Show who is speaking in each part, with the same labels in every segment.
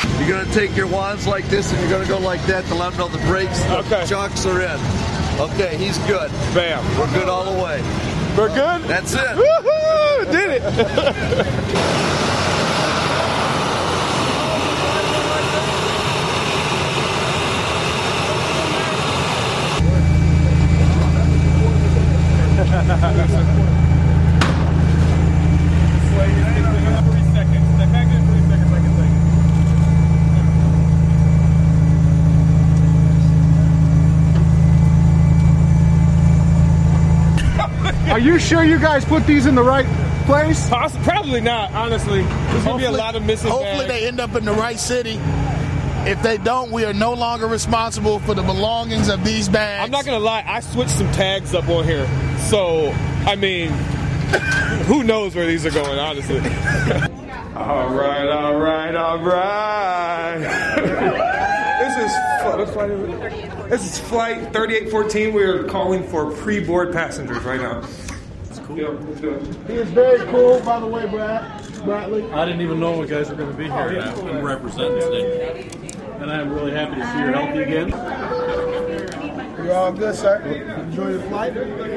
Speaker 1: You're going to take your wands like this and you're going to go like that to let them know the brakes, the chocks are in. Okay, he's good.
Speaker 2: Bam.
Speaker 1: We're good all the way.
Speaker 2: We're good?
Speaker 1: That's it.
Speaker 2: Woohoo! Did it.
Speaker 3: Are you sure you guys put these in the right place?
Speaker 2: Probably not, honestly. There's going to be a lot of missing
Speaker 4: Hopefully they end up in the right city. If they don't, we are no longer responsible for the belongings of these bags.
Speaker 2: I'm not going to lie. I switched some tags up on here. So, I mean, who knows where these are going, honestly. All right. This is flight 3814. We're calling for pre-board passengers right now. That's cool. Yeah, let's do it.
Speaker 4: He is very cool, by the way, Bradley.
Speaker 5: I didn't even know you guys were going to be here. I'm representing today. And I'm really happy to see you're healthy again.
Speaker 4: You're all good, sir. Enjoy your flight.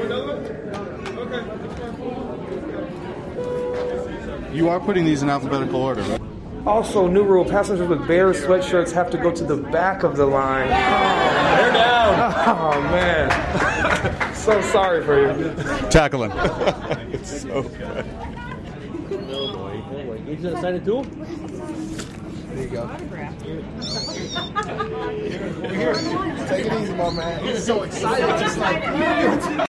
Speaker 3: You are putting these in alphabetical order, right?
Speaker 2: Also, new rule, passengers with Bears sweatshirts have to go to the back of the line. They're down. Oh, man. So sorry for you.
Speaker 3: Tackling.
Speaker 2: It's so good.
Speaker 5: You excited too?
Speaker 4: There you go. Here. Take it easy, my man. He's so excited. Just like,